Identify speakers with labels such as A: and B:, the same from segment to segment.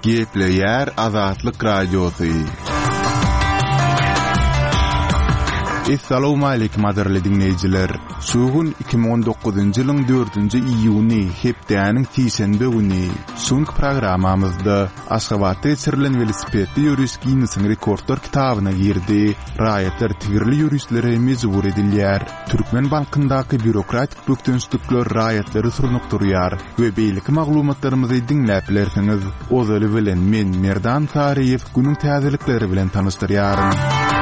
A: Gepleyer Azatlyk Radiosu. Assalamu alaykum aderli dinleyijiler. Şugun 2019-njy ýylyň 4-nji iýuny hepdäniň tiýşenbe güni şuňky programamyzda Aşgabatda geçirilen velosipedli ýürüş Guinness rekordlar kitabyna girdi. Raýatlar tigirli ýürüşlere mejbur edilýär. Türkmen balkyndaky bürokratik bökdünçlikler raýatlary surnukdurýar we beýleki maglumatlarymyzy dinläp bilersiňiz. Ozaly bilen men Merdan Tariýew günüň täzelikleri bilen tanışdyrýarym.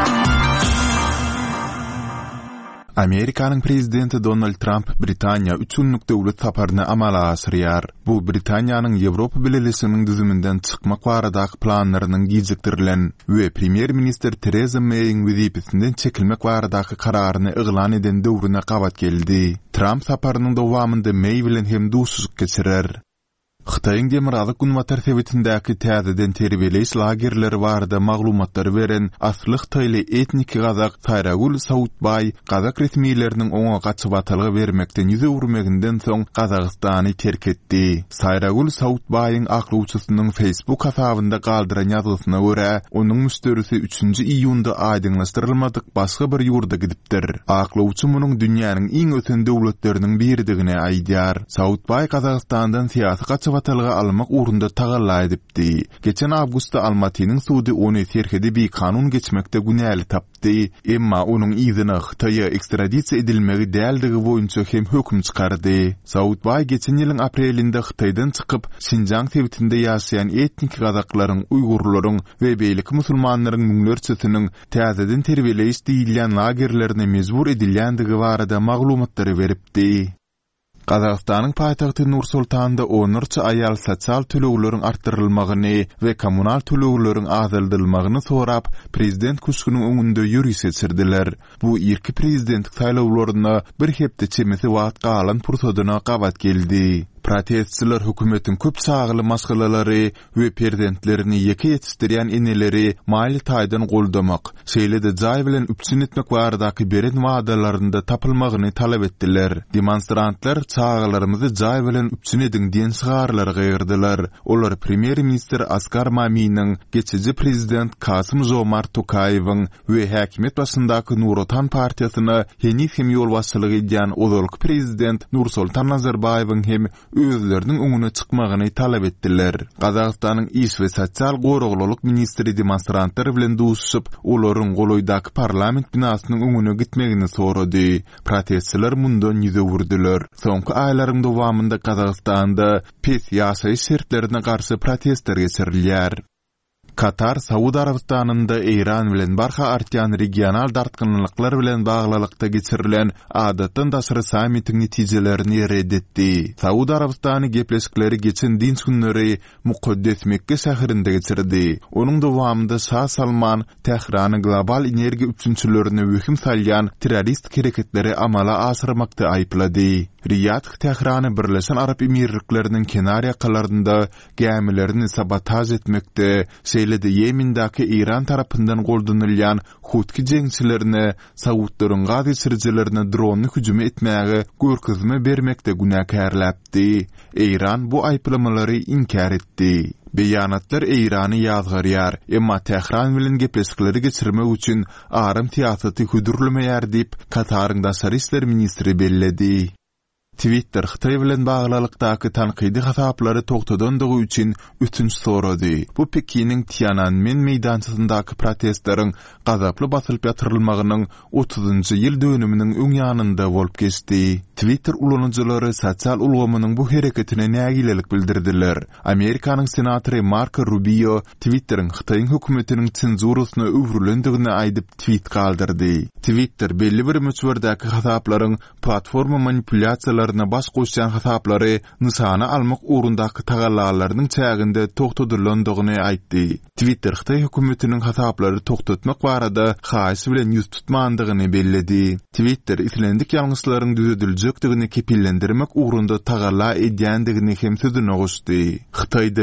A: Amerikanyň prezidenti Donald Trump Britaniýa 3 günlük döwlet saparyny amala asyrýar. Bu Britaniýanyň Ýewropa Birleşiginiň düzüminden çykmak baradaky planlarynyň gijikdirilen we Premier Minister Theresa May'ň wezipesinden çekilmek baradaky kararyny yglan eden döwrüne gabat geldi. Trump saparynyň dowamynda May bilen hem duşsuzlyk geçirer. Xitayň Demirazlyk Gunwatar Sewitindäki täzeden terbiyeleş lagerleri barada maglumatlar beren asly Xitayly etnik gazak Sayragul Sautbay gazak resmiýetleriniň oňa gaçyp atylgy bermekden ýüze urmeginden soň Gazagystany terk etdi. Sayragul Sautbay'yň aklawçysynyň Facebook hasabynda galdyran ýazysyna görä, onuň müşterisi 3-nji iýunda aýdyňlaşdyrylmadyk başga bir ýurda gidipdir. Aklawçy munyň dünýäniň iň öten döwletleriniň biridigine aýdýar. Sautbay Gazagystandan siýasy vatalga almak uğrunda tagalla edipdi. Geçen Awgustda Almatynyň sudy ony terk edip bir kanun geçmekde günäli tapdy. Emma onuň izyny Xitaýa ekstradisiýa edilmegi däldigi boýunça hem hökm çykardy. Sautbay geçen ýylyň aprelinde Xitaýdan çykyp Şinjan sewitinde ýaşaýan etnik gazaklaryň, Uýgurlaryň we beýleki musulmanlaryň müňlerçesiniň täzeden terbiyeleýiş diýilýän lagerlerine mejbur edilýändigi barada maglumatlary beripdi. Gazagystanyň paýtagty Nur-Sultanda onurça aýal sosial töleglerin artdyrylmagyny we kommunal töleglerin azaldyrylmagyny sorap prezident köşküniň öňünde ýürüş geçirdiler. Bu ilki prezidentlik saýlawlaryna bir hepde çemesi wagt galan pursadyna gabat geldi. Protestçiler hökümetiň köp sagly masgalalary we prezidentlerini ýeke ýetişdirýän eneleri maýly taýdan goldamak, şeýle-de jaý bilen üpsün etmek baradaky beren wadalarynda tapylmagyny talap etdiler. Demonstrantlar çağalarymyzy jaý bilen üpsün ediň diýen şygarlary gaýyrdylar. Olar Premier Minister Askar Maminyň, geçici prezident Kasym-Jomart Tokaýewiň we häkimet başyndaky Nur Otan partiýasyna ýeni hem ýol başçylyk edýän ozalky prezident Nursultan Nazarbaýewiň hem özleriniň öňüne çykmagyny talap etdiler. Gazagystanyň iş we sosial goragluluk ministri demonstrantlar bilen duşuşyp, olaryň goloýdaky parlament binasynyň öňüne gitmegini sorady. Protestçiler mundan ýüze urdular. Soňky aýlaryň dowamynda Gazagystanda pes ýaşaýyş şertlerine garşy protestler geçirilýär. Katar, Saudi Arabistanynda Iran bilen barha artýan regional dartgynlyklar bilen baglylykda geçirilen adatdan daşary sammitiň netijelerini reddetdi. Saudi Arabistany gepleşikleri geçen dinç günleri Mukaddes Mekke şäherinde geçirdi. Onuň dowamynda Şah Salman Tehrany global energiýa üçünçilerini wehim salýan terrorist hereketleri amala asyrmakda aýplady. Riyad Tehrany Birleşen Arap Emirlikläriniň kenar ýakalarynda gämilerini sabotaj etmekde, şeýle-de Ýemendäki Iran tarapyndan goldanylýan Hutki jeňçilerine, Saudlaryň gaz geçirjilerine drony hüjüm etmäge görkezme bermekde günäkärläpdi. Iran bu aýplamalary inkar etdi. Beýanatlar Irany ýazgarýar, emma Tehran bilen gepleşikleri geçirmek üçin arym tiýatraty hüdürlemeýär diýip Kataryň daşary işler ministri belledi. Twitter Xitay bilen baglylykdaky tanqidi hasaplary togtadandygy üçin üçünç sorady. Bu Pekiniň Tiananmen meýdançysyndaky protestlaryň gazaply basylyp ýatyrylmagynyň 30-njy ýyl dönüminiň öň ýanynda bolup geçdi. Twitter ulanjylary sosial ulgamynyň bu hereketine nägilelik bildirdiler. Amerikanyň senatory Marco Rubio Twitteriň Xitaýyň hökümetiniň senzurasyna öwrülendigini aýdyp tweet galdyrdy. Twitter belli bir müçberdäki hasaplaryň platforma manipulasiýalaryna baş goşan hasaplary nysana almak uğrundaky tagallalarynyň çäginde togtadyrlandygyny aýtdy. Twitter Xitay hökümetiniň hasaplary togtatmak barada haýsy bilen ýüz tutmandygyny belledi. Twitter islendik ýalňyşlaryň düzedilýekdigini kepillendirmek uğrunda tagalla edýändigini hem sözüne goşdy. Xitayda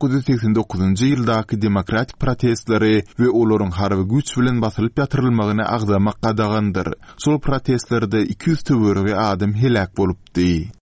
A: 1989-njy ýyldaky demokratik protestlary we olaryň harby güç bilen basylyp ýatyrylmagyny agdamak qadagandyr. Şol protestlerde 200 töwerege adam helak bolupdy.